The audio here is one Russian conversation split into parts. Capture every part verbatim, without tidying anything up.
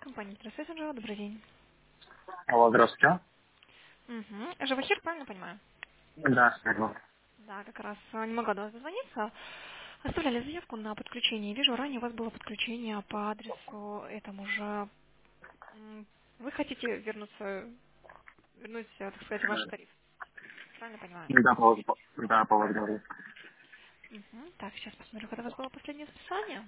Компания «Здравствуйте, Анжела». Добрый день. Алло, здравствуйте. Угу. Живохир, правильно понимаю? Да, спасибо. Да, как раз э, не могла до вас дозвониться. Оставляли заявку на подключение. Вижу, ранее у вас было подключение по адресу этому же. М, Вы хотите вернуться, вернуть, э, так сказать, ваш тариф. Правильно понимаю? Да, по возрасту. Да, по возрасту. Угу. Так, сейчас посмотрю, когда у вас было последнее списание.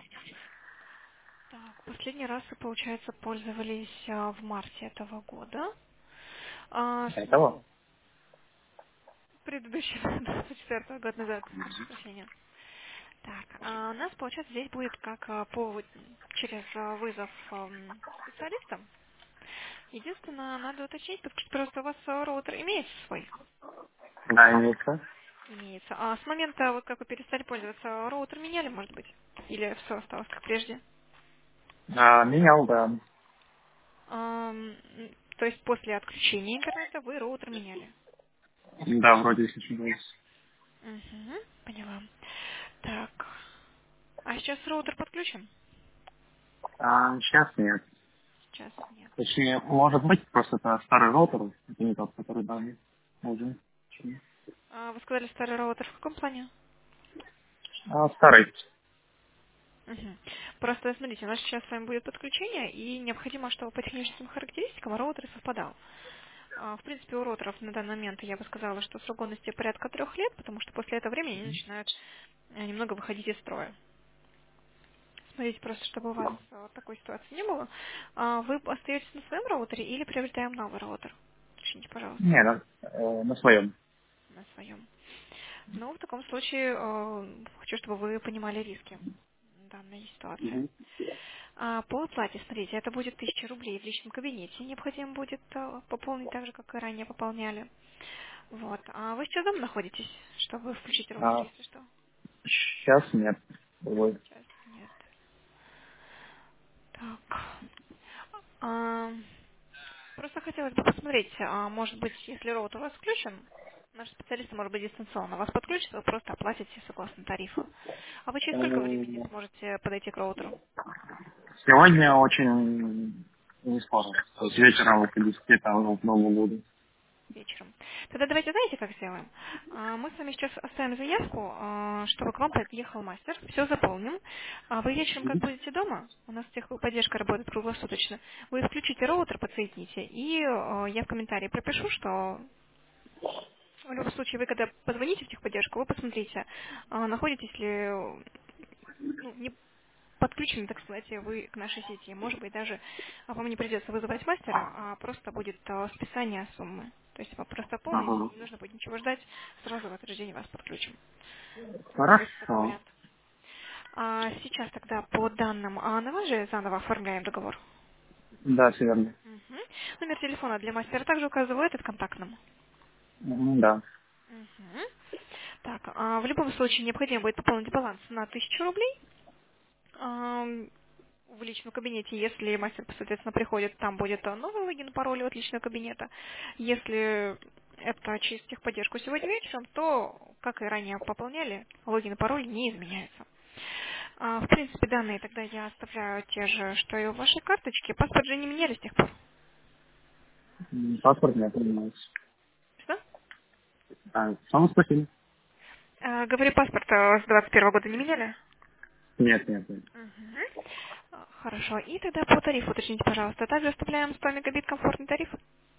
Так, последний раз вы, получается, пользовались а, в марте этого года. А, с- Этого? предыдущий, двадцать четвёртого год назад, прошу прощения. Так, а у нас, получается, здесь будет как а, по, через а, вызов ам, специалистам. Единственное, надо уточнить, потому что просто у вас а, роутер имеется свой, Да, имеется. имеется. А с момента, вот как вы перестали пользоваться, роутер меняли, может быть? Или все осталось как прежде? А, менял, да. Ам, м, то есть после отключения интернета вы роутер меняли? Да, вроде если не ошибаюсь. Угу, поняла. Так, а сейчас роутер подключен? А, сейчас нет. Сейчас нет. Точнее, может быть, просто это старый роутер, это не тот, который давний. Уже. А вы сказали старый роутер в каком плане? А, старый. Мгм. Просто смотрите, у нас сейчас с вами будет подключение, и необходимо, чтобы по техническим характеристикам роутер совпадал. А, В принципе, у роутеров на данный момент я бы сказала, что срок годности порядка трех лет, потому что после этого времени они начинают э, немного выходить из строя. Смотрите, просто чтобы у вас э, такой ситуации не было. А Вы остаетесь на своем роутере или приобретаем новый роутер? Уточните, пожалуйста, Не, на, э, на своем. на своем. Ну, в таком случае э, хочу, чтобы вы понимали риски данной ситуации. Мгм. А по оплате, смотрите, это будет тысяча рублей в личном кабинете. Необходимо будет э, пополнить так же, как и ранее пополняли. Вот. А вы сейчас дома находитесь, чтобы включить роутер, А, если что? сейчас нет. Ой. Сейчас нет. Так. А, просто хотелось бы посмотреть, а, может быть, если роутер у вас включен, наши специалисты, может быть, дистанционно вас подключат, вы просто оплатите согласно тарифу. А вы через сколько времени М, сможете подойти к роутеру? Сегодня очень не скоро. То есть вечером около десяти там, ну, к Новому году. Вечером. Тогда давайте, знаете, как сделаем? А, Мы с вами сейчас оставим заявку, а, чтобы к вам подъехал мастер. Все заполним. А Вы вечером, как будете дома, у нас техподдержка работает круглосуточно, вы включите роутер, подсоедините, и а, я в комментарии пропишу, что в любом случае вы, когда позвоните в техподдержку, вы посмотрите, а, находитесь ли, ну, не подключены, так сказать, вы к нашей сети. Может быть, даже а, вам не придется вызывать мастера, а просто будет а, списание суммы. То есть вы просто помните, Ага. не нужно будет ничего ждать, сразу в этот же день вас подключим. То есть такой Хорошо. вариант. А сейчас тогда по данным, а на вас же заново оформляем договор. Да, все верно. Мгм. Номер телефона для мастера также указываю этот контактным. Мгм, да. Мгм. Так, а в любом случае необходимо будет пополнить баланс на тысячу рублей. Ам, в личном кабинете, если мастер, соответственно, приходит, там будет а, новый логин, пароль от личного кабинета. Если это через техподдержку сегодня вечером, то, как и ранее пополняли, логин и пароль не изменяется. А, В принципе, данные тогда я оставляю те же, что и в вашей карточке. Паспорт же не меняли с тех пор. М, Паспорт не понимаете. Что? А, сам спросили? А, Говорю, паспорт а, с двадцать первого года не меняли? Нет, нет, нет. Мгм. А, Хорошо. И тогда по тарифу уточните, пожалуйста. Также оставляем сто мегабит комфортный тариф?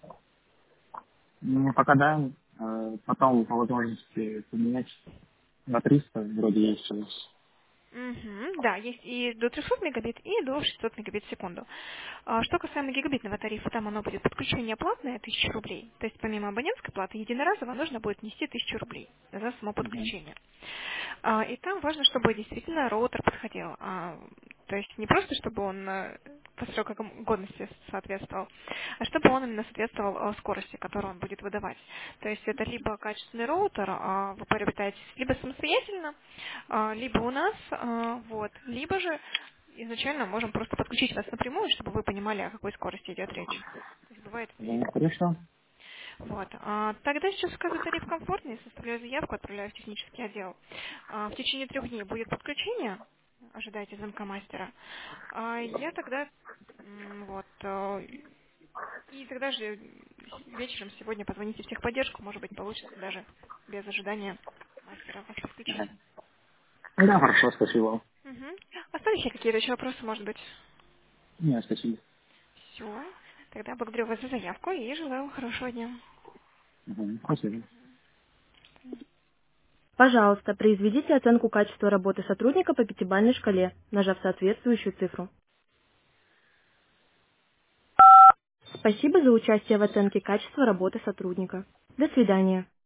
Ну, пока да. Э, Потом по возможности поменять на триста вроде есть у нас. Мгм, да, есть и до трехсот мегабит, и до шестисот мегабит в секунду. А Что касаемо гигабитного тарифа, там оно будет подключение платное, тысяча рублей. То есть помимо абонентской платы, единоразово нужно будет внести тысячу рублей за само Мгм. подключение. А, И там важно, чтобы действительно роутер подходил. А, То есть не просто, чтобы он э, по срокам годности соответствовал, а чтобы он именно соответствовал э, скорости, которую он будет выдавать. То есть это либо качественный роутер, а, вы приобретаете либо самостоятельно, а, либо у нас, а, вот, либо же изначально можем просто подключить вас напрямую, чтобы вы понимали, о какой скорости идет речь. То есть бывает Ну, две. хорошо. Вот. А, Тогда сейчас указываю тариф комфортный, составляю заявку, отправляю в технический отдел. А, В течение трех дней будет подключение. ожидаете звонка мастера. А я тогда м, вот э, и тогда же вечером сегодня позвоните в техподдержку, может быть, получится даже без ожидания мастера вас подключить. Ага. Да, хорошо, спасибо. Угу. Остались еще какие-то еще вопросы, может быть? Нет, спасибо. Все. Тогда благодарю вас за заявку и желаю вам хорошего дня. Мгм. Спасибо. Пожалуйста, произведите оценку качества работы сотрудника по пятибалльной шкале, нажав соответствующую цифру. Спасибо за участие в оценке качества работы сотрудника. До свидания.